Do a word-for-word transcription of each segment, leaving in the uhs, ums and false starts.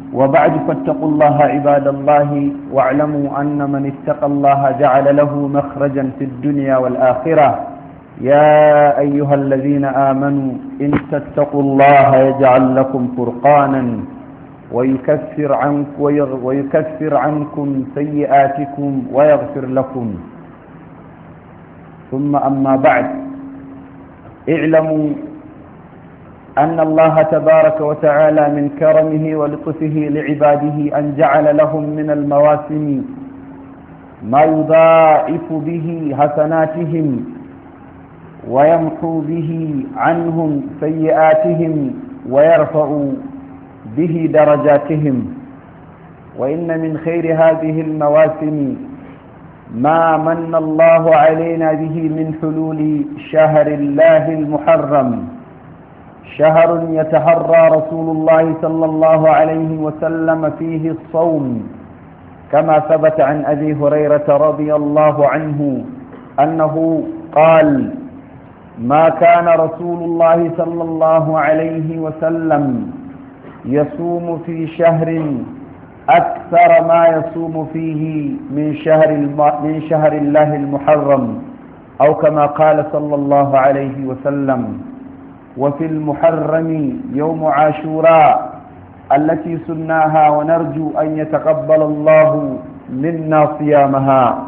وبعد فاتقوا الله عباد الله واعلموا أن من اتقى الله جعل له مخرجا في الدنيا والآخرة. يا أيها الذين آمنوا إن تتقوا الله يجعل لكم فرقانا ويكفر عنكم, ويكفر عنكم سيئاتكم ويغفر لكم. ثم أما بعد، اعلموا أن الله تبارك وتعالى من كرمه ولطفه لعباده أن جعل لهم من المواسم ما يضاعف به حسناتهم ويمحو به عنهم سيئاتهم ويرفع به درجاتهم. وإن من خير هذه المواسم ما من الله علينا به من حلول شهر الله المحرم، شهر يتحرى رسول الله صلى الله عليه وسلم فيه الصوم، كما ثبت عن أبي هريرة رضي الله عنه أنه قال: ما كان رسول الله صلى الله عليه وسلم يصوم في شهر أكثر ما يصوم فيه من شهر, من شهر الله المحرم، أو كما قال صلى الله عليه وسلم. وفي المحرم يوم عاشوراء التي سناها، ونرجو أن يتقبل الله منا صيامها.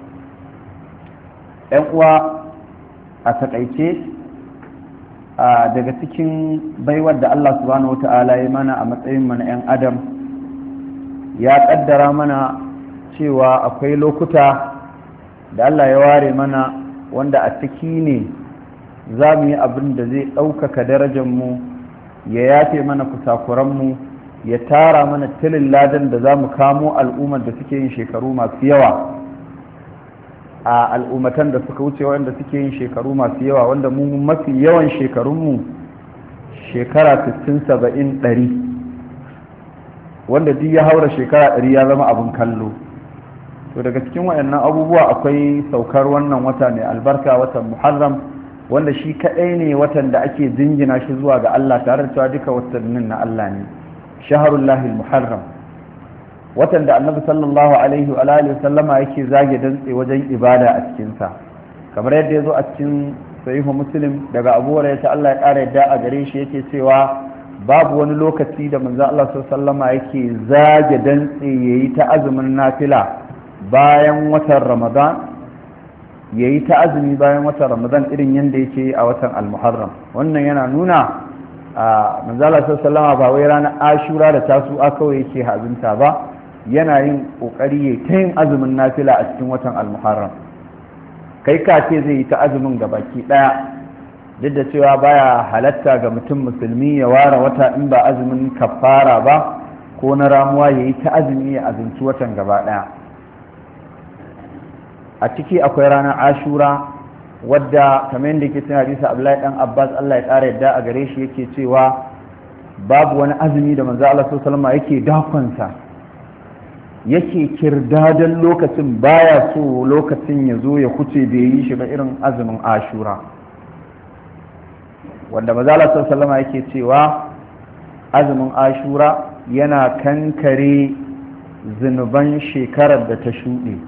أقوى أتقيتي daga cikin baiwar da Allah subhanahu wata'ala ya mana a matsayin mana 'yan adam, ya kaddara mana cewa akwai lokuta da Allah ya ware mana wanda a ciki ne za mu yi abin da zai ɗaukaka darajarmu, ya yafe mana kusakuranmu, ya tara mana tilin ladan da za mu kamo al'ummar da suke yin shekaru masu yawa a al'ummatan da suka wuce, wanda suke yin shekaru masu yawa, wanda mu mafi yawan shekarunmu shekara sittin saba'in ɗari, wanda duk ya haura shekara ɗari ya zama abin kallo. to daga cikin waɗannan abubuwa akwai saukar wannan wata mai albarka, watan muharram, wanda shi kaɗai ne watan da ake jingina shi zuwa ga Allah, tare da cewa duka watannin na Allah ne. shaharullahi muharram, watan da annabi sallallahu alaihi wa alihi sallama yake zage dantse wajen ibada a cikinsa, kamar yadda ya zo a cikin sahihu muslim daga abu hurairah ta Allah ya ƙara yadda a gare shi, yake cewa babu wani lokaci da manzo Allah sallallahu alaihi wasallama yake zage dantse yayi ta azumin nafila bayan watan ramadan yayi ta azumi bayan watan ramadan irin yanda yake a watan al-muharram. wannan yana nuna a manzo Allah sallallahu alaihi wasallama ba wai ranar ashura da tasu'a kawai yake hazunta ba, yana yin kokari ya ta yin azumin nafila a cikin watan al-muharram. kai ka ce zai yi ta azumin gabaki daya, duk da cewa baya halatta ga mutum musulmi ya ware wata in ba azumin kafara ba ko na ramuwa ya yi ta azumi ya azumci watan gaba daya. a ciki akwai ranar ashura, wadda kamar yadda ke tana hadisa Abdullahi dan Abbas Allah ya kara yadda a gare shi, yake cewa babu wani azumi da manzo Allah sallallahu alaihi wasallam yake dakonsa, yake kirdadan lokacin, baya so lokacin ya zo ya kuce bai yi shi ba irin azumin ashura, wanda manzo Allah sallallahu alaihi wasallam yake cewa azumin ashura yana kankare zunuban shekarar da ta shuɗe.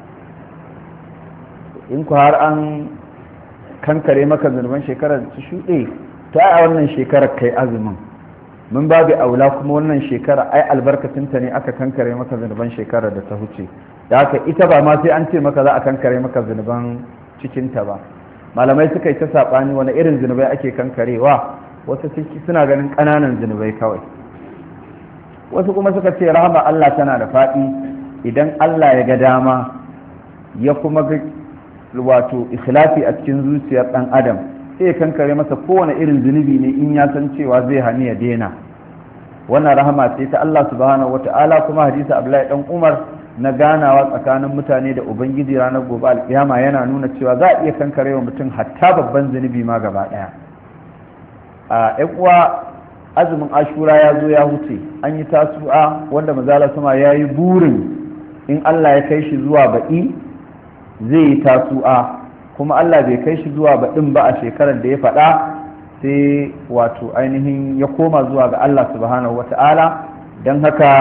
in ku har an kankare maka zunuban shekarar da ta shuɗe, ta a wannan shekarar kai azumin, mun babu aula kuma wannan shekara ai albarkacinta ne aka kankare maka zunuban shekarar da ta huce. da haka ita ba ma sai an ce maka za a kankare maka zunuban cikinta ba. malamai suka yi ta saɓani wani irin zunubai ake kankarewa, wasu suna ganin ƙananan zunubai kawai, wasu kuma suka ce rahama Allah tana da faɗi, idan Allah ya ga dama ya kuma ga wato ikhlasi a cikin zuciyar ɗan adam, sai ya kankare masa kowane irin zunubi ne in ya san cewa zai hani ya daina. wannan rahama ce ta Allah subhanahu wata'ala. kuma hadisi Abdullahi dan Umar na ganawa tsakanin mutane da ubangiji ranar gobe alkiyama yana nuna cewa za a iya kankare wa mutum hatta babban zunubi ma gaba daya. a ƴan uwa, azumin ashura ya zo ya huce, an yi tasu'a wanda mazala sama ya yi burin in Allah ya kai shi zuwa baɗi zai yi tasu'a, kuma Allah bai kai shi zuwa baɗin ba a shekarar da ya faɗa, sai wato ainihin ya koma zuwa ga Allah subhanahu wata'ala don haka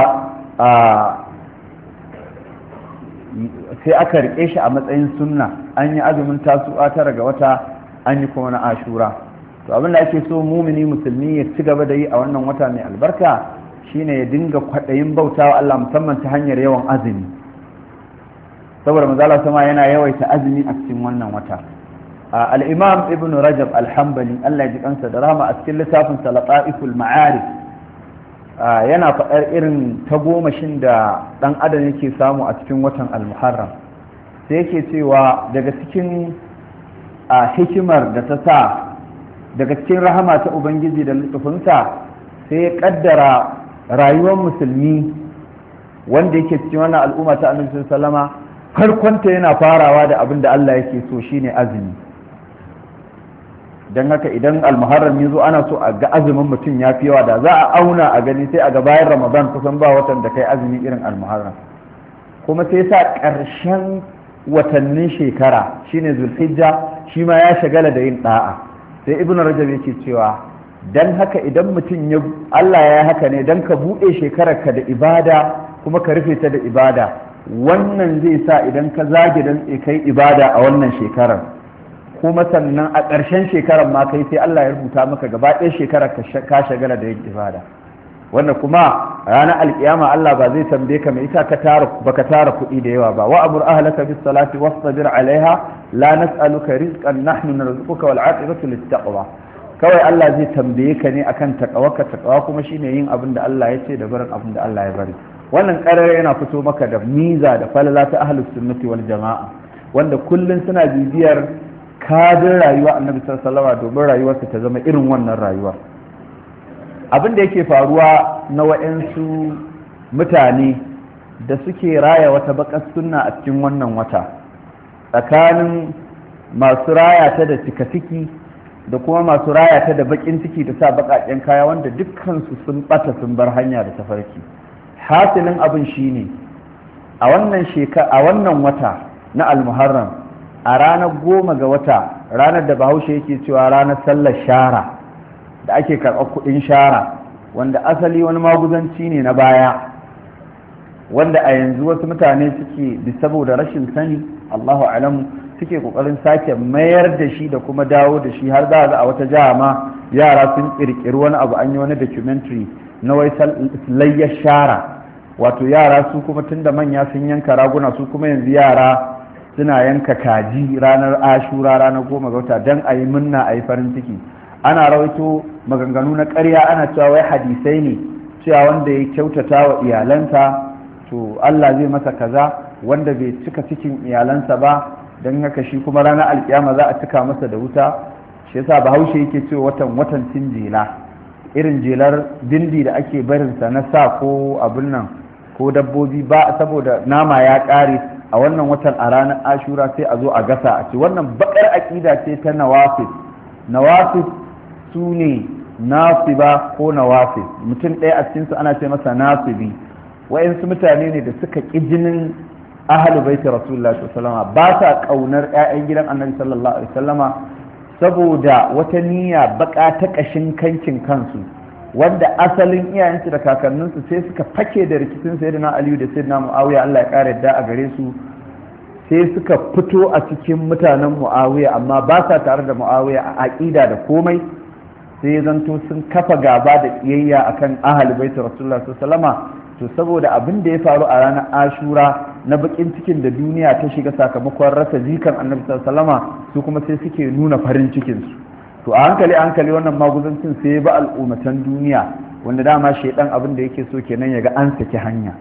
sai aka rike shi a matsayin sunna, an yi azumin tasu'a tara ga wata, an yi kuma na ashura. to abin da ake so mumini musulmi ya ci gaba da yi a wannan wata mai albarka shine ya dinga kwaɗayin bautawa Allah musamman ta hanyar yawan azumi, saboda manzala sama yana yawaita azumi a cikin wannan wata. al-imam ibn rajab al-hanbali Allah ya ji kansa da rahama a cikin littafin Lataiful Ma'arif yana faɗar irin tagomashin da ɗan adam yake samu a cikin watan al-muharram, sai yake cewa daga cikin hikimar da ta sa, daga cikin rahama ta ubangiji da lutufinsa, sai ya kaddara rayuwar musulmi wanda yake cikin wannan al'umma ta annabi sallama farkonta yana farawa da abin da Allah yake so shine azumi. don haka idan almuharram ya zo ana so a ga azumin mutum ya fi yawa, da za a auna a gani sai a ga bayan ramadan kusan ba watan da kai azumi irin almuharram. kuma sai sa ƙarshen watannin shekara shine zulhijja shi ma ya shagala da yin da'a. sai ibnu rajab yake cewa dan haka idan mutum ya Allah ya haka ne dan ka buɗe shekararka da ibada kuma ka rufe ta da ibada, wannan zai sa idan ka zage dan kai ibada a wannan shekarar, kuma sannan a ƙarshen shekarar ma kai sai Allah ya rubuta maka gaba ɗaya shekarar ka shagala da yin ibada. wanda kuma ranar alkiyama Allah ba zai tambaye ka mai ita ka tara baka tara kuɗi da yawa ba. wa amur ahlaka bis salati wastabir alaiha la nas'aluka rizqan nahnu narzuquka wal aqibatu lit taqwa. kawai Allah zai tambaye ka ne akan taqawaka, taqwa kuma shine yin abin da Allah ya ce da barin abin da Allah ya bari. wannan ƙarar yana fito maka da miza da falala ta ahlus sunnati wal jama'a, wanda kullun suna bibiyar kadin rayuwa annabi sallallahu alaihi wasallam domin rayuwarsa ta zama irin wannan rayuwa. abin da yake faruwa na wa'ansu mutane da suke raya wata bakar sunna a cikin wannan wata, tsakanin masu raya ta da cikatiki da kuma masu raya ta da bakin ciki da sa bakaken kaya, wanda dukkansu sun bata sun bar hanya da tafarki. hasilin abin shine a wannan shekara a wannan wata na almuharram, a ranar goma ga wata, ranar da bahaushe yake cewa ranar sallar shara da ake karɓar kuɗin shara, wanda asali wani maguzanci ne na baya, wanda a yanzu wasu mutane suke bi saboda rashin sani Allahu alamu suke kokarin sake mayar da shi da kuma dawo da shi, har za a wata jiha ma yara sun kirkiri wani abu, an yi wani documentary na wai layyar shara, wato yara su kuma tunda manya sun yanka raguna, su kuma yanzu yara suna yanka kaji ranar ashura ranar goma ga wata don a yi munna a yi farin ciki. ana rawaito maganganu na ƙarya, ana cewa wai hadisai ne cewa wanda ya kyautata wa iyalansa to Allah zai masa kaza, wanda bai cika cikin iyalansa ba don haka shi kuma ranar alkiyama za a cika masa da wuta. shi yasa bahaushe yake cewa watan watan cin jela, irin jelar dindi da ake barinsa na sa ko abin nan ko dabbobi ba, saboda nama ya ƙare a wannan watan a ranar ashura sai a zo a gasa a ci. wannan bakar aƙida ce ta nawafis. nawafis su ne nasiba ko nawafis, mutum ɗaya a cikinsu ana ce masa nasibi. wa'insu mutane ne da suka ƙi jinin ahalu baiti rasulullah sallallahu alaihi ba sa ƙaunar 'ya'yan gidan annabi sallallahu alaihi wasallama saboda wata niyya baka ta ƙashin kankin kansu, wanda asalin iyayensu da kakanninsu sai suka fake da rikicin sayyidina aliyu da sayyidina muawiya Allah ya ƙara yadda a gare su, sai suka fito a cikin mutanen muawiya amma ba sa tare da muawiya a aƙida da komai, sai ya zanto sun kafa gaba da ƙiyayya akan ahli baiti rasulullah sallallahu. to saboda abin da ya faru a ranar ashura na bakin cikin da duniya ta shiga sakamakon rasa jikan annabi sallallahu, su kuma sai suke nuna farin cikin su. to a hankali a hankali wannan maguzancin sai ya ba al'ummatan duniya, wanda dama shaidan abin da yake so kenan ya ga an saki hanya.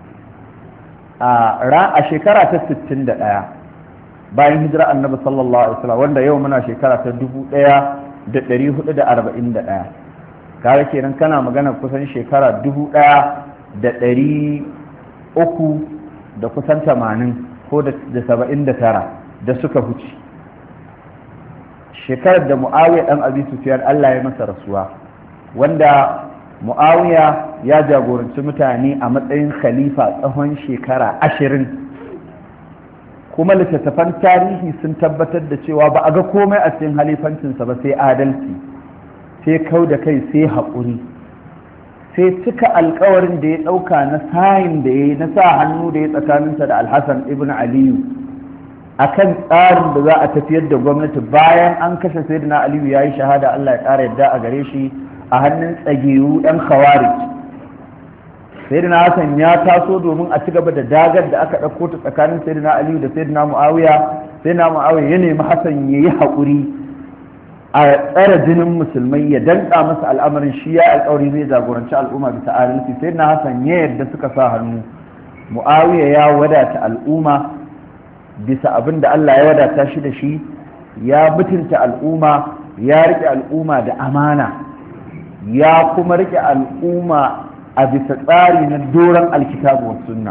a shekara ta sittin da ɗaya bayan hijira annabi sallallahu alaihi wasallam, wanda yau muna shekara ta dubu ɗaya da ɗari hudu da arba'in da ɗaya, kaga kenan kana magana kusan shekara dubu ɗaya da ɗari uku da kusan tamanin ko da saba'in da tara da suka huce, shekarar da mu'awiya ɗan abi sufyan Allah ya masa rasuwa, wanda mu'awiya ya jagoranci mutane a matsayin khalifa tsawon shekara ashirin, kuma littattafan tarihi sun tabbatar da cewa ba a ga komai a cikin halifancinsa ba sai adalci, sai kau da kai, sai haƙuri, sai cika alkawarin da ya ɗauka na sayin da ya yi na sa hannu da ya tsakaninsa da alhassan ibn aliyu akan tsarin da za a tafiyar da gwamnati bayan an kashe sayyidina aliyu ya yi shahada Allah ya ƙara yadda a gare shi a hannun tsageru ɗan khawarij. sayyidina hassan ya taso domin a ci gaba da dagar da aka ɗauko ta tsakanin sayyidina aliyu da sayyidina muawiya. sayyidina muawiya ya nemi hassan ya yi haƙuri a tsare jinin musulmai ya danka masa al'amarin shi ya alƙawari zai jagoranci al'umma bisa adalci. sayyidina hassan ya yadda suka sa hannu. muawiya ya wadata al'umma bisa abin da Allah ya wadata shi da shi, ya mutunta al'umma, ya rike al'umma da amana, ya kuma rike al'umma a bisa tsari na doron alkitabu wa sunna,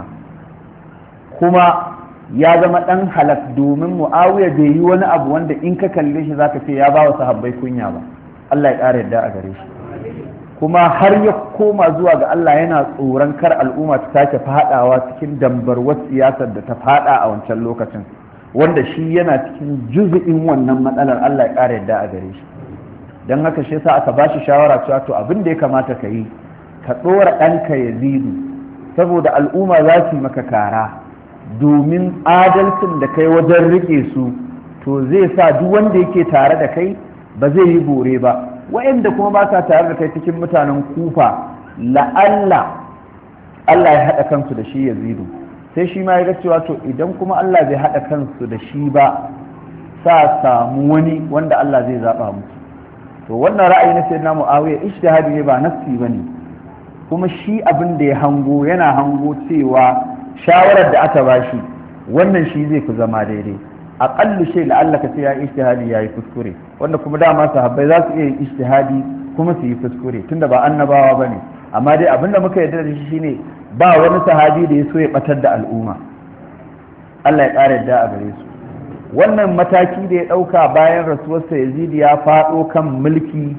kuma ya zama ɗan halak domin mu'awiya bai yi wani abu wanda in ka kalle shi zaka ce ya ba wa sahabbai kunya ba. Allah ya ƙara yadda a gare shi, kuma har ya koma zuwa ga Allah yana tsoron kar al'umma ta sake fadawa cikin dambarwar siyasar da ta fada a wancan lokacin, wanda shi yana cikin juzu'in wannan matsalar. Allah ya ƙara yadda a gare shi. don haka shi yasa aka bashi shawara cewa to abin da ya kamata ka yi ka ɗora ɗanka Yazidu saboda al'umma za su yi maka kara, domin adalcin da kai wajen rike su to zai sa duk wanda yake tare da kai ba zai yi bore ba. wa'anda kuma ba sa tare da kai cikin mutanen Kufa la'alla Allah ya haɗa kansu da shi Yazidu, sai shi ma ya ga cewa to idan kuma Allah bai haɗa kansu da shi ba sa samu wani wanda Allah zai zaɓa musu. to wannan ra'ayi na sayyidina Muawiya ijtihadi ne ba nafsi bane, kuma shi abin da ya hango yana hango cewa shawarar da aka bashi wannan shi zai fi zama daidai. aƙallu shi la'alla ka ce ya ijtihadi ya yi kuskure, wanda kuma dama sahabbai za su iya yin ijtihadi kuma su yi kuskure tunda ba annabawa ba ne. amma dai abinda muka yarda da shi shine ba wani sahabi da ya so ya batar da al'umma. Allah ya ƙara yadda a gare su. wannan mataki da ya ɗauka bayan rasuwarsa Yazid ya faɗo kan mulki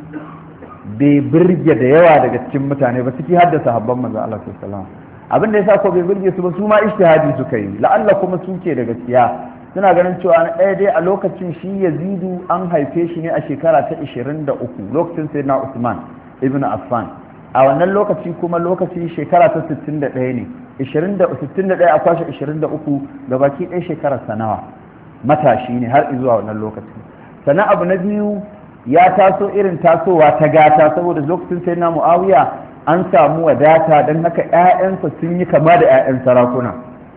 bai birge da yawa daga cikin mutane ba, ciki har da sahabban manzo Allah sallallahu alaihi wasallam. abin da yasa ko bai birge su ba su ma ijtihadi suka yi, la'alla kuma suke da gaskiya. suna ganin cewa na ɗaya dai a lokacin shi Yazidu an haife shi ne a shekara ta ishirin da uku lokacin sayyidina Usman ibn Affan. a wannan lokaci kuma lokaci shekara ta sittin da ɗaya ne, sittin da ɗaya a kwashe ishirin da uku ga baki ɗaya shekarar sanawa, matashi ne har zuwa wannan lokaci. sannan abu na biyu ya taso irin tasowa ta gata saboda lokacin sayyidina Muawiya an samu wadata don haka 'ya'yansa sun yi kama da 'ya'yan sarakuna.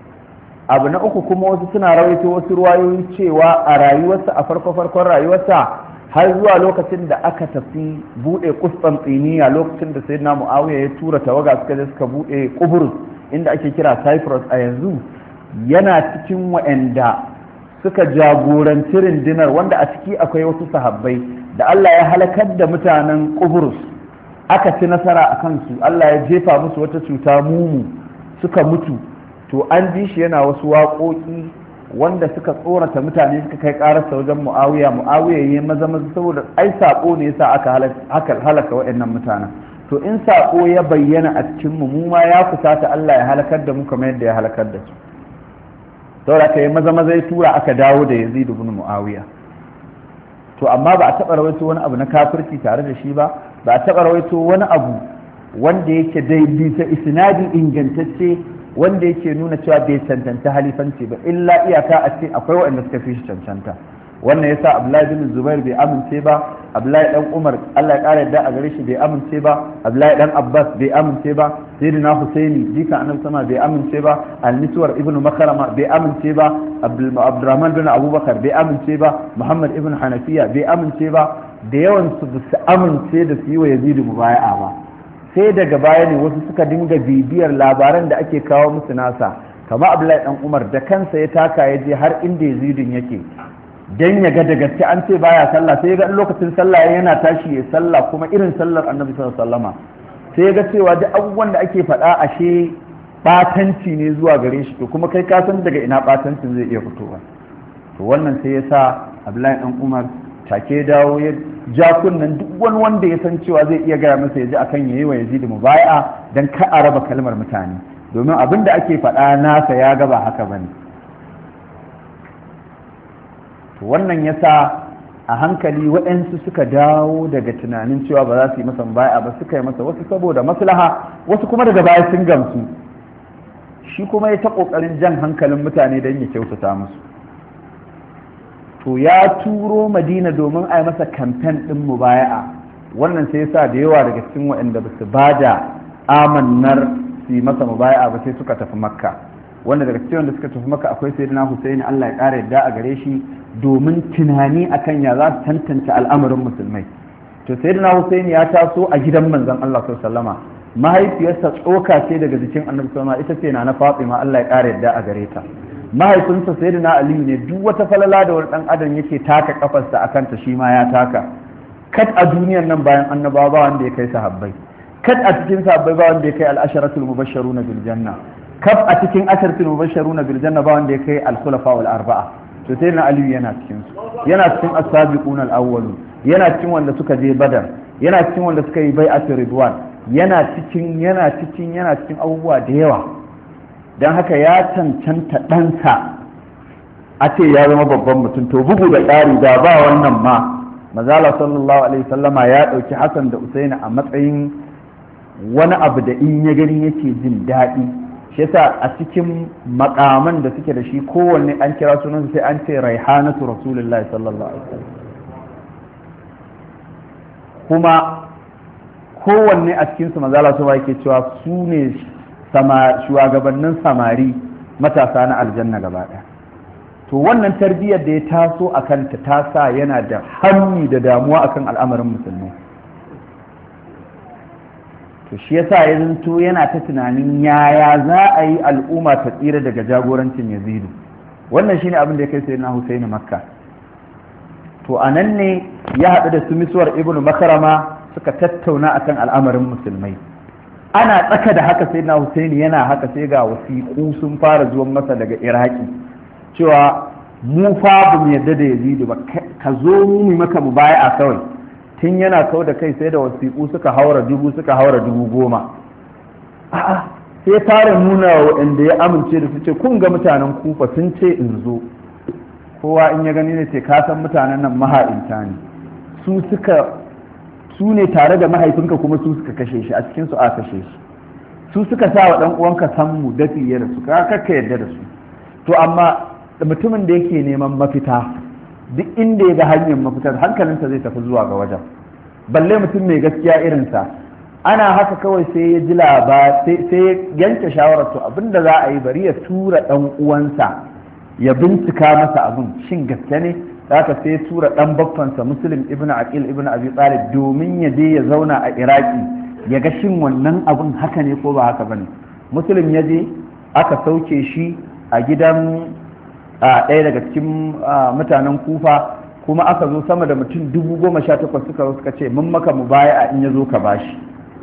abu na uku kuma wasu suna rawaito wasu ruwayoyi cewa a rayuwarsa a farko farkon rayuwarsa har zuwa lokacin da aka tafi bude Qustantiniya, lokacin da sayyidina Muawiya ya tura tawaga suka je suka bude Qubrus inda ake kira Cyprus a yanzu, yana cikin wa'anda suka jagoranci rundunar wanda a ciki akwai wasu sahabbai da Allah ya halakar da mutanen Qubrus, aka ci nasara a kansu, Allah ya jefa musu wata cuta mumu suka mutu. to an ji shi yana wasu waƙoƙi wanda suka tsorata mutane suka kai ƙararsa wajen Muawiya. Muawiya ya yi maza maza saboda ai saƙo ne yasa aka halaka waɗannan mutanen. to in saƙo ya bayyana a cikin mu mu ma ya kusata Allah ya halakar da mu kamar yadda ya halakar da su. saboda kai maza maza ya tura aka dawo da Yazid ibn Muawiya. to amma ba a taɓa rawaito wani abu na kafirci tare da shi ba, ba a taɓa rawaito wani abu wanda yake dai bisa isnadi ingantacce wanda yake nuna cewa bai cancanta halifanci ba, illa iyaka a ce akwai waɗanda suka fi shi cancanta. wannan yasa Abdullahi bin Zubair bai amince ba, Abdullahi dan Umar Allah ya ƙara yadda a gare shi bai amince ba, Abdullahi dan Abbas bai amince ba, Sayyidina Husaini jika annabi sama bai amince ba, Al-Miswar ibn Makarama bai amince ba, Abdurrahman bin Abubakar bai amince ba, Muhammad ibn Hanafiya bai amince ba, da yawan su su amince da su yi wa Yazid mubaya'a ba. sai daga baya ne wasu suka dinga bibiyar labaran da ake kawo musu nasa, kama Abdullahi dan Umar da kansa ya taka ya je har inda Yazidun yake dan ya ga da gaske an ce baya sallah, sai ya ga lokacin sallah yana tashi ya sallah kuma irin sallar Annabi sallallahu alaihi wasallama, sai ya ga cewa duk abubuwan da ake faɗa ashe batanci ne zuwa gare shi, to kuma kai ka san daga ina batancin zai iya fitowa. to wannan sai ya sa Abdullahi dan Umar take dawo ya ja kunnan duk wani wanda ya san cewa zai iya gaya masa ya ji akan yayi wa Yazid mubai'a dan ka a raba kalmar mutane, domin abin da ake faɗa nasa ya gaba haka bane. to wannan yasa a hankali waɗansu suka dawo daga tunanin cewa ba za su yi masa bai'a ba, suka yi masa wasu saboda maslaha, wasu kuma daga baya sun gamsu. Shi kuma ya ta ƙoƙarin jan hankalin mutane don ya kyautata musu. To ya turo Madina domin a yi masa kamfen ɗin mubaya'a, wannan sai yasa da yawa daga cikin waɗanda ba su ba da amannar su yi masa mubaya'a ba sai suka tafi Makka. Wanda daga cikin wanda suka tafi Makka akwai Sayyidina Husaini, Allah ya ƙara yadda a gare shi, domin tunani akan ya za su tantance al'amarin musulmai. To Sayyidina Husaini ya taso a gidan manzon Allah sallallahu alaihi wasallama, mahaifiyarsa tsoka ce daga jikin Annabi sallallahu alaihi wasallam, ita ce na Fatima, Allah ya ƙara yadda a gare ta. Mahaifinsa Sayyidina Ali ne, duk wata falala da wani dan adam yake taka kafarsa akan ta shi ma ya taka. Kat a duniyar nan bayan annabawa ba wanda ya kai sahabbai, kat a cikin sahabbai ba wanda ya kai al-asharatul mubashsharuna bil janna, kaf a cikin asharatul mubashsharuna bil janna ba wanda ya kai al-khulafa wal arba'a. To sai na aliyu yana cikin su, yana cikin as-sabiqun al-awwalun, yana cikin wanda suka je badar, yana cikin wanda suka yi bai'atul ridwan, yana cikin yana cikin yana cikin abubuwa da yawa. Dan haka ya cancanta ɗansa a ce ya zama babban mutum. To bugu da ƙari da ba wannan ma, mazala sallallahu alaihi sallama ya ɗauki Hassan da Usaini a matsayin wani abu da in ya gani yake jin daɗi. Shi yasa a cikin makaman da suke da shi kowanne an kira sunansa sai an ce raihanatu rasulullahi sallallahu alaihi wasallam, kuma kowanne a cikinsu mazala su yake cewa su ne shugabannin samari matasa na aljanna gaba ɗaya. To wannan tarbiyyar da ya taso a kanta ta sa yana da hannu da damuwa akan al'amarin musulmi. To shi yasa ya zanto yana ta tunanin yaya za a yi al'umma ta tsira daga jagorancin Yazidu. Wannan shine abin da ya kai sayyidina Husaini Makka. To anan ne ya haɗu da su Miswar ibn Makarama suka tattauna akan al'amarin musulmai. Ana tsaka da haka sayyidina Husaini yana haka sai ga wasiƙu sun fara zuwan masa daga Iraki cewa mu fa bamu yarda da Yazidu ba, ka zo mu mu maka mubaya'a kawai. Tun yana kau da kai sai da wasiƙu suka haura dubu suka haura dubu goma. A'a sai fara nuna wa waɗanda ya amince da su ce kun ga mutanen Kufa sun ce in zo. Kowa in ya gani ne ce ka san mutanen nan maha'inta ne, su suka su ne tare da mahaifinka kuma su suka kashe shi, a cikin su a kashe shi, su suka sa wa ɗan uwanka sammu dafi ya da su, ka kakka yarda da su. To amma mutumin da yake neman mafita duk inda ya ga hanyar mafitar hankalinsa zai tafi zuwa ga wajen, balle mutum mai gaskiya irinsa. Ana haka kawai sai ya ji laba sai ya yanke shawarar to abinda za a yi bari ya tura ɗan uwansa ya bincika masa abin shin gaske ne. Haka sai ya tura ɗan baffansa Muslim ibn Aqil ibn Abi Talib domin ya je ya zauna a Iraki ya ga shin wannan abin haka ne ko ba haka bane. Muslim ya je aka sauke shi a gidan a ɗaya daga cikin mutanen Kufa, kuma aka zo sama da mutum dubu goma sha takwas suka zo suka ce mun maka mu baya a in ya zo ka bashi.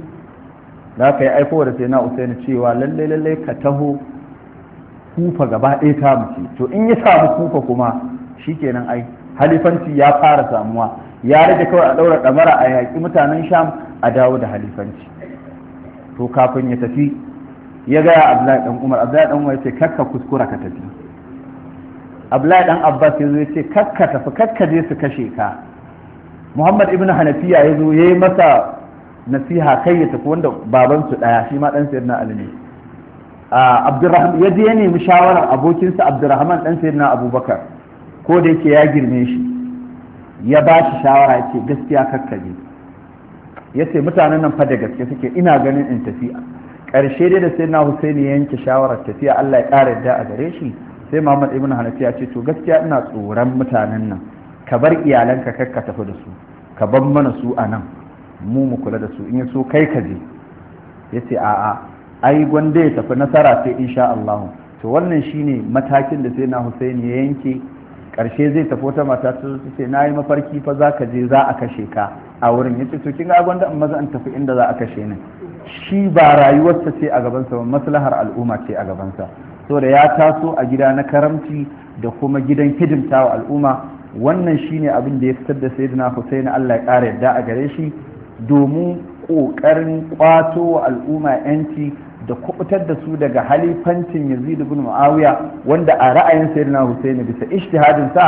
Da aka yi aiko da sai na Usaini cewa lalle lalle ka taho Kufa gaba ɗaya ta mace. To in ya samu Kufa kuma shikenan ai halifanci ya fara samuwa, ya rage kawai a ɗaura ɗamara a yaƙi mutanen Sham a dawo da halifanci. To kafin ya tafi ya gaya Abdullahi dan Umar, Abdullahi dan Umar ya ce kakka kuskura ka tafi. Abdullahi dan Abbas ya zo ya ce kakka tafi kakka je su kashe ka. Muhammad ibn Hanafiya ya zo ya yi masa nasiha kai ya tafi, wanda baban su daya shi ma dan sayyidina Ali ne. Abdurrahman ya je ya nemi shawarar abokinsa Abdurrahman dan sayyidina Abubakar, ko da yake ya girme shi, ya ba shi shawara ya ce gaskiya kakka je. Ya ce mutanen nan fa da gaske suke, ina ganin in tafi. Ƙarshe dai da sayyidina Husaini ya yanke shawarar tafiya, Allah ya ƙara yadda a gare shi, sai Muhammad ibn Hanafi ya ce to gaskiya ina tsoron mutanen nan, ka bar iyalanka kar ka tafi da su, ka bar mana su a nan mu mu kula da su, in ya so kai ka je. Ya ce a'a ai gwanda ya tafi nasara sai insha Allah. To wannan shine matakin da sai na Husaini ya yanke. Karshe zai tafi wata mata ta ce na yi mafarki fa za ka je za a kashe ka a wurin. Ya ce to kin ga gwanda in maza in tafi inda za a kashe ni. Shi ba rayuwarsa ce a gabansa ba, maslahar al'umma ce a gabansa. So da ya taso a gida na karamci da kuma gidan hidimta wa al'umma. Wannan shine abin da ya fitar da sayyidina Husaini, Allah ya ƙara yadda a gare shi, domin ƙoƙarin ƙwato wa al'umma yanci da kubutar da su daga halifancin Yazid ibn Muawiya, wanda a ra'ayin sayyidina Husaini bisa ijtihadin sa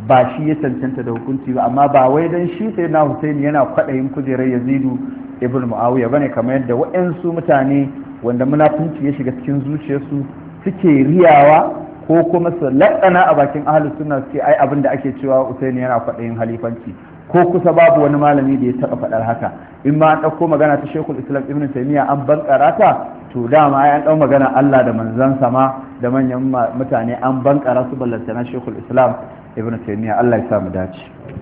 ba shi ya cancanta da hukunci ba, amma ba wai dan shi sai na Husaini yana kwaɗayin kujerar Yazidu ibn Muawiya bane kamar yadda waɗansu mutane wanda munafunci ya shiga cikin zuciyarsu suke riyawa ko kuma su laɗana a bakin ahlus sunna suke ai abin da ake cewa Husaini yana kwaɗayin halifanci, ko kusa babu wani malami da ya taɓa faɗar haka. In ma an ɗauko magana ta Sheikhul Islam Ibn Taymiyyah an bankara ta, to dama an ɗau magana Allah da manzon sama da manyan mutane an bankara su ballantana Sheikhul Islam Ibn Taymiyyah. Allah ya sa mu dace.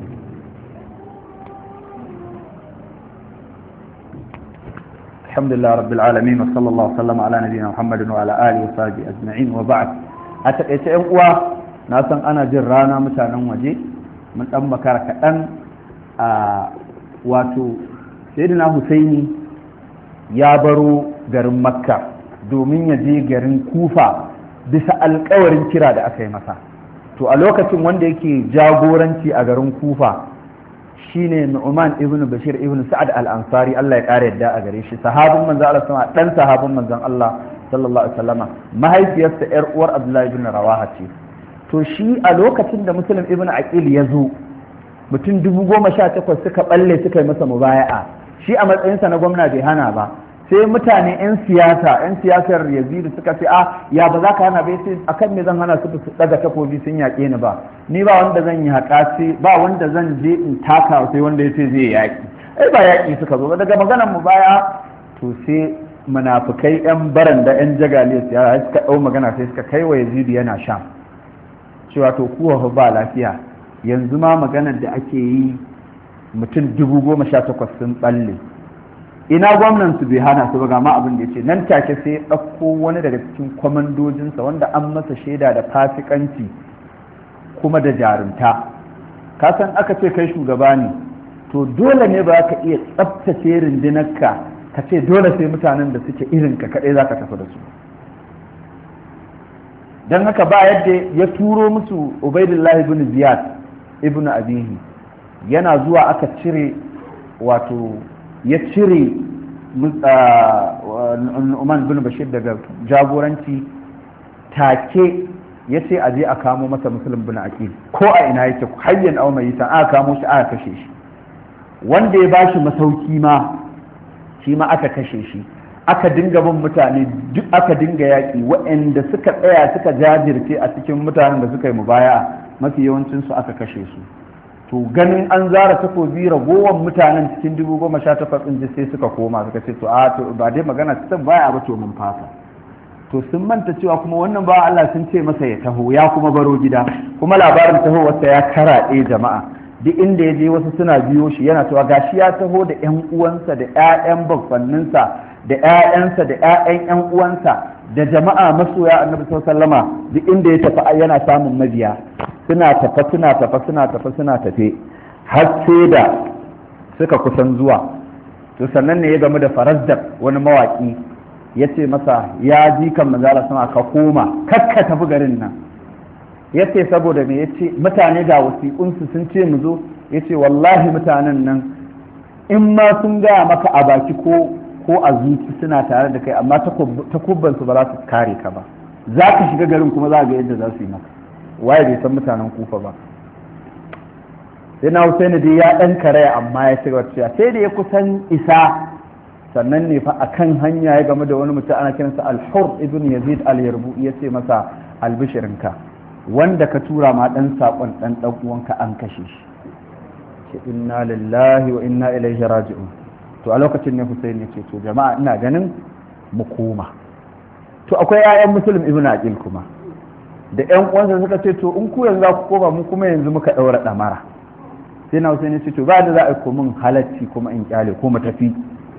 Alhamdulillah rabbil alamin wa sallallahu sallam ala nabiyyina Muhammadin wa ala alihi wa sahbihi ajma'in wa ba'd. A taƙaice ƴan uwa, na san ana jin rana mutanen waje, mun ɗan makara kaɗan. a wato sayyidina Husaini ya baro garin Makka domin ya je garin Kufa bisa alkawarin kira da aka yi masa. To a lokacin wanda yake jagoranci a garin Kufa shine Nu'man ibn Bashir ibn Sa'ad al-Ansari, Allah ya kare yadda a gare shi, sahabin manzon Allah sama dan sahabin manzon Allah sallallahu alaihi wasallama, mahaifiyarsa yar uwar Abdullahi ibn Rawaha ce. To shi a lokacin da Muslim ibn Aqil ya zo, mutum dubu goma sha takwas suka balle suka yi masa mubaya'a. Shi a matsayinsa na gwamna bai hana ba, sai mutane 'yan siyasa 'yan siyasar Yazidu suka ce a ya ba za ka hana bai sai akan me zan hana su su daga takobi sun yaƙe ni ba, ni ba wanda zan yi haƙa sai ba wanda zan je in taka sai wanda ya ce zai yaƙi. Ai ba yaƙi suka zo ba, daga maganar mubaya to sai munafukai 'yan baranda 'yan jagaliyar siyasa suka ɗau magana sai suka kai wa Yazidu yana sha cewa to kuwa ba lafiya, yanzu ma maganar da ake yi mutum dubu goma sha takwas sun balle, ina gwamnan su bai hana su ba, ga ma abin da ya ce. Nan take sai ya ɗauko wani daga cikin kwamandojinsa wanda an masa shaida da fasikanci kuma da jarumta. Ka san aka ce kai shugaba ne, to dole ne ba ka iya tsabtace rundunarka ka ce dole sai mutanen da suke irinka kaɗai za ka tafi da su. don haka ba yadda ya turo musu Ubaidullah ibn Ziyad ibn Abihi, yana zuwa aka cire wato ya cire Nu'man bin Bashir daga jagoranci, take ya ce a je a kamo masa Muslim bin Aqil ko a ina yake hayyan aw mai san aka kamo shi aka kashe shi, wanda ya bashi masauki ma shi ma aka kashe shi. Aka dinga bin mutane duk aka dinga yaƙi, waɗanda suka tsaya suka jajirce a cikin mutanen da suka yi mubaya'a mafi yawancinsu aka kashe su. To ganin an zara takobi ragowar mutanen cikin dubu goma sha takwas ɗin sai suka koma suka ce to a to ba dai magana ta baya ba to mun fasa. To sun manta cewa kuma wannan ba Allah sun ce masa ya taho, ya kuma baro gida, kuma labarin taho wasa ya karaɗe jama'a, duk inda ya je wasu suna biyo shi yana cewa gashi ya taho da ƴan uwansa da ƴaƴan babbanninsa da ƴaƴansa da ƴaƴan ƴan uwansa da jama'a masoya annabi sallama, duk inda ya tafi yana samun mabiya, suna tafa suna tafa suna tafa suna tafe har sai da suka kusan zuwa. To sannan ne ya gamu da Farazdaq, wani mawaki, ya ce masa ya ji kan manzala sama ka koma kakka tafi garin nan. Ya ce saboda me? Ya ce mutane ga wasiƙunsu sun ce mu zo. Ya ce wallahi mutanen nan in ma sun gaya maka a baki ko ko a zuci suna tare da kai, amma takubbansu ba za su kare ka ba, za ka shiga garin kuma za ga yadda za su yi maka. Waye bai san mutanen Kufa ba. Sai na Husaini dai ya ɗan karaya amma ya shiga cewa sai da ya kusan isa sannan ne fa akan hanya ya game da wani mutum ana kiransa Al-Hur ibn Yazid Al-Yarbu, ya ce masa albishirinka, wanda ka tura ma ɗan saƙon ɗan ɗan uwanka an kashe shi. Ce inna lillahi wa inna ilaihi raji'un. To a lokacin ne Hussein ya ce to jama'a ina ganin mu koma. To akwai 'ya'yan Muslim ibn Aqil kuma da 'yan uwansa suka ce to in ku yanzu za ku koma mu kuma yanzu muka ɗaura ɗamara. Sai na Hussein ya ce to ba da za a yi min halacci kuma in kyale ko mu tafi.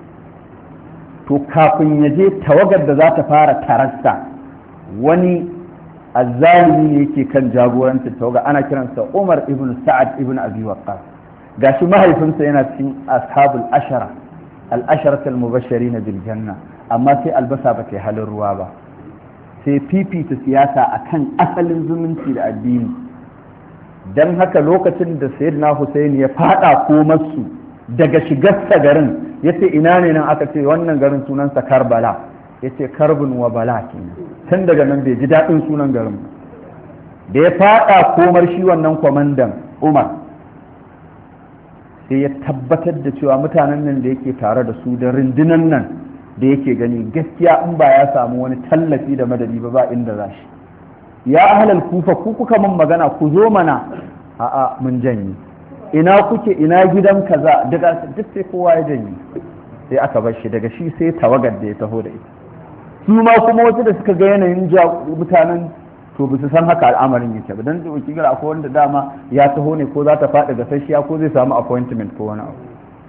To kafin ya je tawagar da za ta fara tarasta, wani azzalimi ne yake kan jagorancin tawaga ana kiransa Umar ibn Sa'ad ibn Abi Waqqas. Gashi mahaifinsa yana cikin ashabul ashara al-asharat al-mubashirin bil janna, amma sai albasa ba ta halin ruwa ba, sai fifita siyasa akan asalin zumunci da addini. Dan haka lokacin da sayyidina Husaini ya fada komarsu daga shigarsa garin, yace ina ne nan? Aka ce wannan garin sunansa Karbala. Yace karbun wa bala kenan. Tun daga nan bai ji daɗin sunan garin, da ya fada komar shi wannan kwamandan Umar sai ya tabbatar da cewa mutanen nan da yake tare da su da rundunan nan da yake gani gaskiya in ba ya samu wani tallafi da madadi ba ba inda za shi. Ya ahlal kufa ku kuka mun magana ku zo mana, a'a mun janye, ina kuke ina gidan kaza, daga duk sai kowa ya janye, sai aka bar shi daga shi sai tawagar da ya taho da ita. Su ma kuma wasu da suka ga yanayin mutanen to ba su san haka al'amarin yake ba, dan da kigar akwai wanda dama ya taho ne ko za ta faɗi ga sashiya ko zai samu appointment ko wani abu.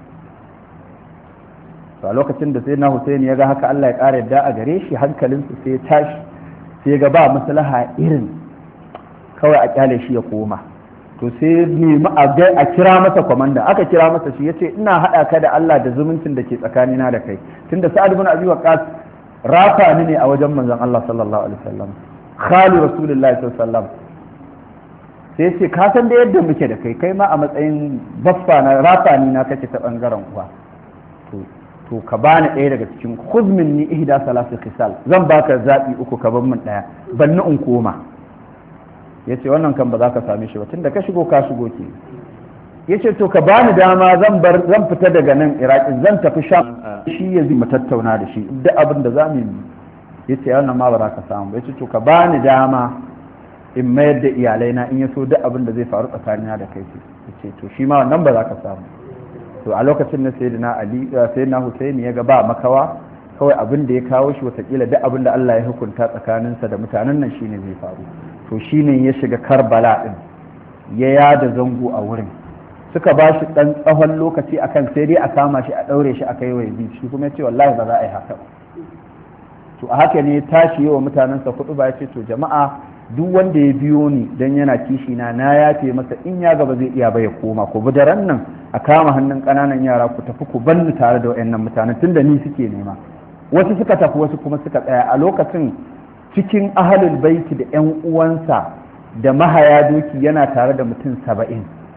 To a lokacin da sai na Hussein ya ga haka, Allah ya ƙara yadda a gare shi, hankalinsu sai ya tashi, sai ga ba maslaha irin kawai a kyale shi ya koma. To sai nemi a kira masa kwamanda, aka kira masa shi ya ce ina haɗa ka da Allah da zumuncin da ke tsakanina da kai, tunda Sa'ad bin Abi Waqqas rafa ni ne a wajen manzon Allah sallallahu alaihi wasallam, khali rasulullahi sallallahu alaihi wasallam. Sai ce ka san da yadda muke da kai, kai ma a matsayin baffa na rafa ni na kake ta bangaren uwa. To to ka bani ɗaya daga cikin khuzmin ni ihda salasi khisal, zan baka zabi uku ka bar min ɗaya, banni in koma. Yace wannan kan ba za ka same shi ba, tunda ka shigo ka shigo ke. Yace to ka bani dama zan bar zan fita daga nan Iraki, zan tafi Sham, shi ya zai mu tattauna da shi duk abin da za mu yi. Yace wannan ma ba za ka samu ba. Yace to ka bani dama in mayar da iyalaina in ya so duk abin da zai faru tsakanina da kai. Yace to shi ma wannan ba za ka samu. To a lokacin na sayyidina Ali sayyidina Husaini ya ga ba makawa, kawai abin da ya kawo shi watakila duk abin da Allah ya hukunta tsakaninsa da mutanen nan shine zai faru. To shine ya shiga Karbala din, ya yada zango a wurin, suka ba shi dan tsawon lokaci akan sai dai a kama shi a daure shi a kai wa yabi, shi kuma ya ce wallahi ba za a yi haka ba. To a haka ne tashi yawa mutanensa kudu ba ya ce to jama'a duk wanda ya biyo ni dan yana kishi na na yafe masa, in ya gaba zai iya ba ya koma, ku bi daren nan a kama hannun ƙananan yara ku tafi ku banni tare da wayannan mutanen tunda ni suke nema. Wasu suka tafi wasu kuma suka tsaya. A lokacin cikin ahlul baiti da ƴan uwansa da mahaya doki yana tare da mutum saba'in.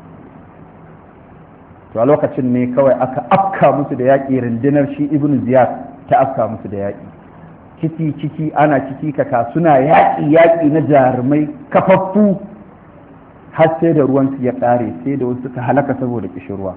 To a lokacin ne kawai aka afka musu da yaƙi, rundunar shi Ibn Ziyad ta afka musu da yaƙi, ciki ciki ana ciki kaka suna yaƙi yaƙi na jarumai kafaffu, har sai da ruwansu ya ƙare, sai da wasu suka halaka saboda kishirwa.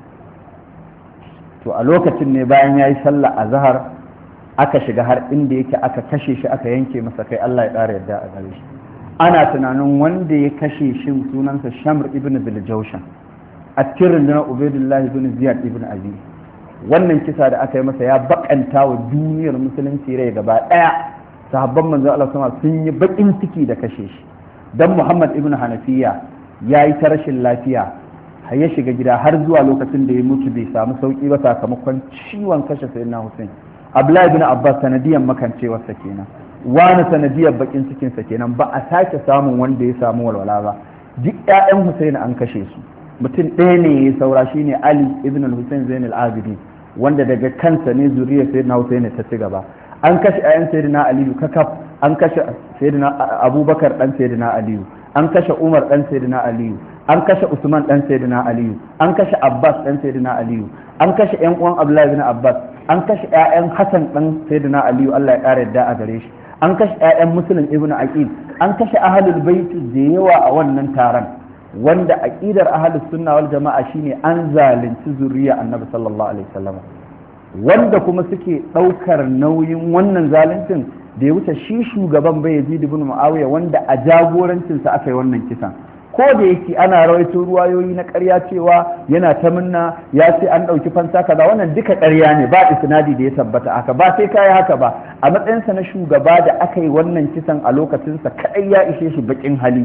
To a lokacin ne bayan ya yi sallah a zahar aka shiga har inda yake aka kashe shi, aka yanke masa kai, Allah ya ƙara yadda a gare shi. Ana tunanin wanda ya kashe shi sunansa Shamr ibn Biljawshan, a cikin rundunar Ubaidullah ibn Ziyad ibn Abi. Wannan kisa da aka yi masa ya bakanta wa duniyar musulunci rai gaba ɗaya. Sahabban manzon Allah sama sun yi bakin ciki da kashe shi, dan Muhammad ibn Hanafiya ya yi ta rashin lafiya har ya shiga gida, har zuwa lokacin da ya mutu bai samu sauki ba sakamakon ciwon kashe sayyidina Hussein. Abdullahi ibn Abbas sanadiyan makancewarsa kenan, wani sanadiyar bakin cikinsa kenan, ba a sake samun wanda ya samu walwala ba. Duk ƴaƴan Hussein an kashe su, mutum ɗaya ne ya saura shine Ali ibn al-Hussein Zain al-Abidin, wanda daga kansa ne zuriyar sayyidina Hussein ta ci gaba. An kashe ƴaƴan sayyidina Aliyu kakaf, an kashe sayyidina Abubakar dan sayyidina Aliyu, an kashe Umar dan sayyidina Aliyu, an kashe Usman dan sayyidina Aliyu, an kashe Abbas dan sayyidina Aliyu, an kashe ƴan uwan Abdullahi ibn Abbas, an kashe ƴaƴan Hassan dan sayyidina Aliyu, Allah ya ƙara yadda a gare shi, an kashe ƴaƴan Muslim ibn Aqil, an kashe ahlul bait da yawa a wannan taron, wanda aqidar ahlus sunna wal jama'a shine an zalunci zuriya annabi sallallahu alaihi wasallam, wanda kuma suke daukar nauyin wannan zaluncin da ya wuce shi shugaban bai Yazid ibn Muawiya, wanda a jagorancin sa aka yi wannan kisan. Ko da yake ana rawaito ruwayoyi na ƙarya cewa yana ta minna ya ce an ɗauki fansa kaza, wannan duka ƙarya ne, ba isnadi da ya tabbata haka, ba sai kai haka ba. A matsayinsa na shugaba da aka yi wannan kisan a lokacinsa kaɗai ya ishe shi baƙin hali.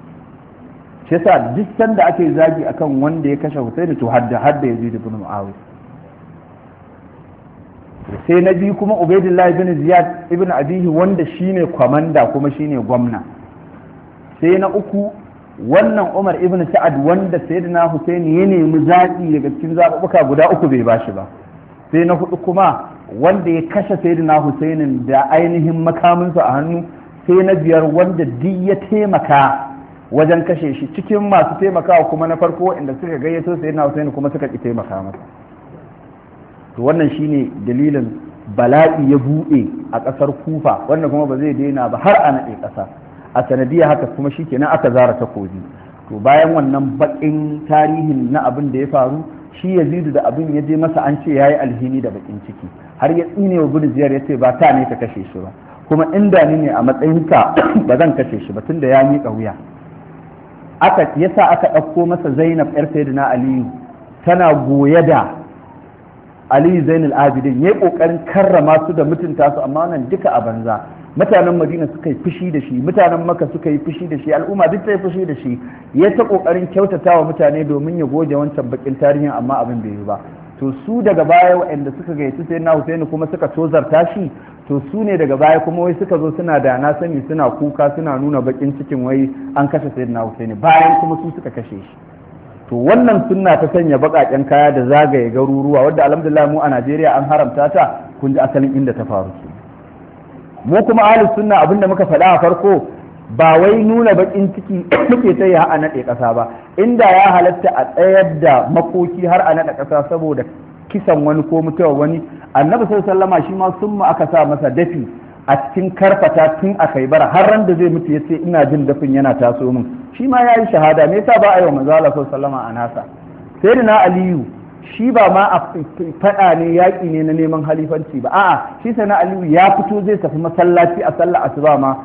Shi yasa duk sanda ake zagi akan wanda ya kashe Husaini to hadda hadda Yazid ibn Muawiya. Sai na biyu kuma Ubaidullah ibn Ziyad ibn Abihi, wanda shine kwamanda kuma shine gwamna. Sai na uku wannan Umar ibn Sa'ad, wanda sayyidina Husaini ya nemi zaɓi daga cikin zaɓuɓɓuka guda uku bai bashi ba. Sai na hudu kuma wanda ya kashe sayyidina Husainin da ainihin makaminsa a hannu. Sai na biyar wanda duk ya taimaka wajen kashe shi, cikin masu taimakawa kuma na farko inda suka gayyato sayyidina Husaini kuma suka ki taimaka masa. To wannan shine dalilin bala'i ya buɗe a ƙasar Kufa, wanda kuma ba zai daina ba har a naɗe ƙasa. a sanadiyar haka kuma shikenan aka zara takobi. To bayan wannan bakin tarihin na abin da ya faru, shi Yazidu da abin ya je masa an ce yayi alhini da bakin ciki, har ya tsine wa Ibn Ziyar ya ce ba ta ne ka kashe shi ba, kuma inda ni ne a matsayinka ba zan kashe shi ba tunda ya miƙa wuya. Aka yasa aka ɗauko masa Zainab yar Sayyidina Aliyu tana goye da Aliyu Zainul Abidin, yayi kokarin karrama su da mutunta su, amma wannan duka a banza. Mutanen Madina suka yi fushi da shi, mutanen Makka suka yi fushi da shi, al'umma duk ta yi fushi da shi. Ya ta kokarin kyautata wa mutane domin ya goge wancan bakin tarihin, amma abin bai yi ba. To su daga baya waɗanda suka gaisu sai na Husaini kuma suka tozarta shi, to su ne daga baya kuma wai suka zo suna da na sani suna kuka suna nuna bakin cikin wai an kashe sayyidina Husaini, bayan kuma su suka kashe shi. To wannan sunna ta sanya baƙaƙen kaya da zagaye garuruwa, wadda alhamdulillah mu a Najeriya an haramta ta, kun ji asalin inda ta faru. Mu kuma ahlus sunna abinda muka faɗa a farko ba wai nuna bakin ciki muke ta yi a naɗe ƙasa ba, inda ya halatta a tsayar da makoki har a naɗe ƙasa saboda kisan wani ko mutuwar wani, annabi sallallahu alaihi shi ma summa aka sa masa dafi a cikin karfata tun a kai bara har ran da zai mutu ya ce ina jin dafin yana taso min, shi ma ya yi shahada. Me yasa ba a yi wa manzo Allah sallallahu alaihi a nasa? Sayyidina Aliyu shi ba ma a faɗa ne yaƙi ne na neman halifanci ba, a'a shi sai na Aliyu ya fito zai tafi masallaci a sallar asuba ma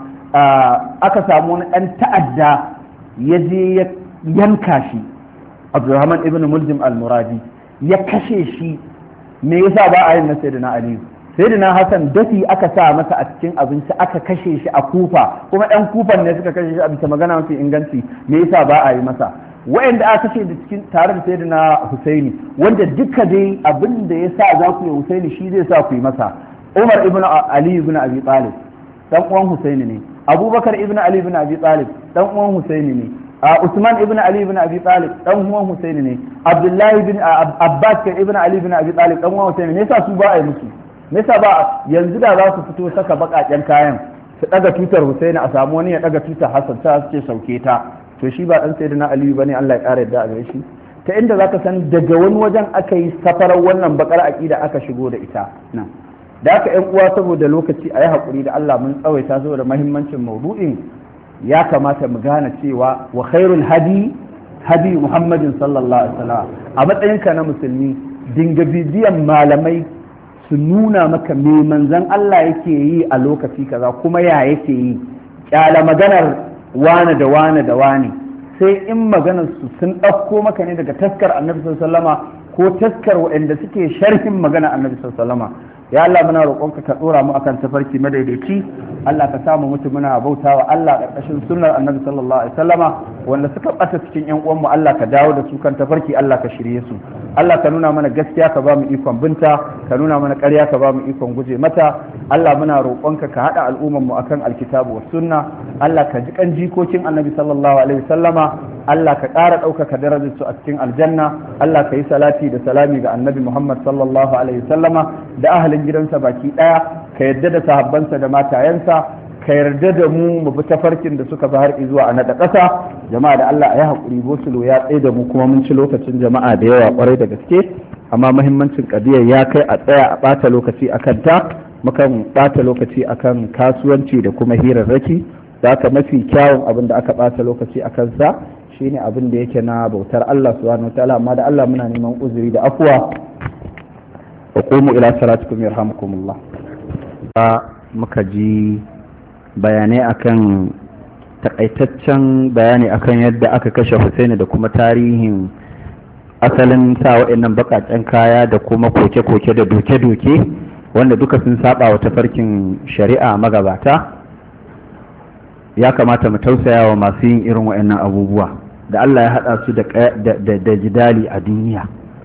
aka samu wani ɗan ta'adda ya je ya yanka shi, Abdurrahman ibn Muljim al-Muradi ya kashe shi. Me yasa ba a yin na sayyidina Aliyu? Sayyidina Hassan dafi aka sa masa a cikin abinci aka kashe shi a Kufa, kuma ɗan Kufan ne suka kashe shi a bisa magana mafi inganci. Me yasa ba a yi masa? Wa'anda aka kashe da cikin tare da sayyidina Husaini, wanda duka dai abin da ya sa za ku yi Husaini shi zai sa ku yi masa. Umar ibn Ali ibn Abi Talib dan uwan Husaini ne. Abubakar ibn Ali ibn Abi Talib dan uwan Husaini ne. Usman ibn Ali ibn Abi Talib dan uwan Husaini ne. Abdullahi ibn Abbas ibn Ali ibn Abi Talib dan uwan Husaini ne. Yasa su ba a yi musu? Me yasa ba yanzu da za su fito saka bakaken kayan su daga tutar Husaini a samu wani ya daga tutar Hassan ta ce sauke ta, to shi ba dan sayyidina Aliyu bane, Allah ya kare yadda a gare shi. Ta inda zaka san daga wani wajen aka yi safarar wannan bakar aqida aka shigo da ita nan. Da haka ƴan uwa saboda lokaci a yi haƙuri da Allah mun tsawaita saboda mahimmancin maudu'in, ya kamata mu gane cewa wa khairul hadi hadi Muhammadin sallallahu alaihi wasallam. A matsayinka na musulmi dinga bibiyan malamai su nuna maka me manzon Allah yake yi a lokaci kaza kuma ya yake yi. Kyala maganar wane da wane da wane, sai in maganar su sun ɗauko maka ne daga taskar annabi sallallahu alaihi wasallama ko taskar waɗanda suke sharhin magana annabi sallallahu alaihi wasallama. Ya Allah muna roƙonka ka ɗora mu akan tafarki madaidaici, Allah ka samu mutu muna bautawa Allah ƙarƙashin sunnar annabi sallallahu alaihi wasallama, wanda suka ɓata cikin ƴan uwanmu Allah ka dawo da su kan tafarki, Allah ka shirye su. Allah ka nuna mana gaskiya ka ba mu ikon binta, ka nuna mana ƙarya ka ba mu ikon guje mata. Allah muna roƙonka ka haɗa al'ummar mu akan alkitabu was sunna. Allah ka ji kan jikokin annabi sallallahu alaihi wasallama, Allah ka ƙara ɗaukaka darajar su a cikin aljanna. Allah ka yi salati da salami ga annabi Muhammad sallallahu alaihi wasallama da ahalin gidansa baki ɗaya, ka yarda da sahabbansa da matayensa, ka yarda da mu mu bi tafarkin da suka fi har zuwa a naɗa ƙasa. Jama'a da Allah a yi haƙuri, gosulo ya tsaye da mu kuma mun ci lokacin jama'a da yawa ƙwarai da gaske, amma muhimmancin ƙadiyar ya kai a tsaya a ɓata lokaci a kanta. Mukan ɓata lokaci akan kasuwanci da kuma hirarraki, da haka mafi kyawun abin da aka ɓata lokaci a kansa shine abin da yake na bautar Allah subhanahu wa ta'ala. Amma da Allah muna neman uzuri da afuwa. wa qumu ila salatikum yarhamukumullah. Muka ji bayanai akan takaitaccen bayani akan yadda aka kashe Husaini da kuma tarihin asalin sa waɗannan baƙaƙen kaya da kuma koke-koke da doke-doke wanda duka sun saba wa tafarkin shari'a magabata. Ya kamata mu tausaya wa masu yin irin waɗannan abubuwa da Allah ya haɗa su da jidali a duniya,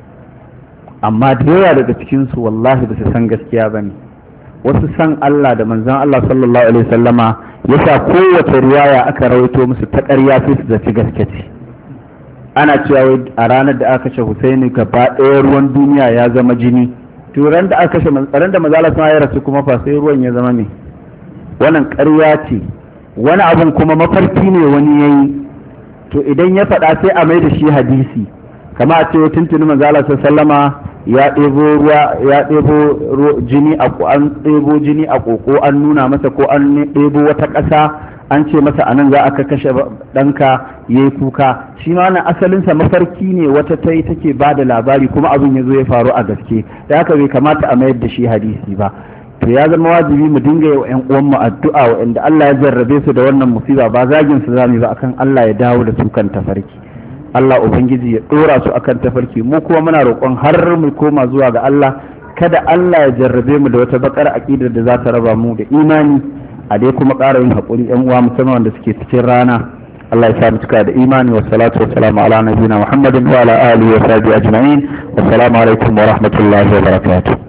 amma da yawa daga cikinsu wallahi ba su san gaskiya ba ne. Wasu san Allah da manzon Allah sallallahu alaihi wasallama yasa kowace riwaya aka rawaito musu ta ƙarya sai su zaci gaske ce. Ana cewa a ranar da aka kashe Husaini gaba ɗaya ruwan duniya ya zama jini, to ran da aka kashe ran da manzon Allah ya rasu kuma fa sai ruwan ya zama me? Wannan ƙarya ce. Wani abun kuma mafarki ne wani yayi, to idan ya faɗa sai a mai da shi hadisi, kama a ce tuntuni manzon Allah sallallahu alaihi wasallama ya ɗebo ruwa ya ɗebo jini a an ɗebo jini a ƙoƙo an nuna masa, ko an ɗebo wata ƙasa an ce masa anan za a kashe ɗanka ya yi kuka, shi ma wannan asalinsa mafarki ne wata ta yi take ba da labari kuma abin ya zo ya faru a gaske, da haka bai kamata a mayar da shi hadisi ba. to ya zama wajibi mu dinga yi wa ƴan uwanmu addu'a waɗanda Allah ya jarrabe su da wannan musiba, ba zagin su zamu ba akan Allah ya dawo da su kan tafarki, Allah ubangiji ya dora su akan tafarki. mu kuma muna roƙon har mu koma zuwa ga Allah, kada Allah ya jarrabe mu da wata bakar aqidar da za ta raba mu da imani, a dai kuma ƙara yin haƙuri ƴan uwa musamman wanda suke cikin rana. Allah ya sa mu cika da imani. wa salatu wa salamu ala nabiyina Muhammadin wa ala alihi wa sahbihi ajma'in. Wassalamu alaikum wa rahmatullahi wa barakatuh.